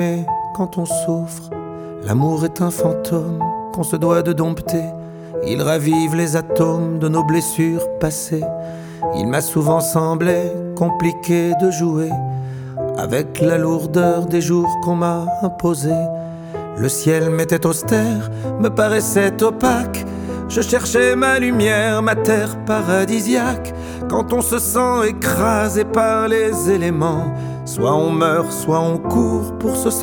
Et quand on souffre, l'amour est un fantôme qu'on se doit de dompter. Il ravive les atomes de nos blessures passées. Il m'a souvent semblé compliqué de jouer avec la lourdeur des jours qu'on m'a imposés. Le ciel m'était austère, me paraissait opaque. Je cherchais ma lumière, ma terre paradisiaque. Quand on se sent écrasé par les éléments, soit on meurt, soit on court pour se sentir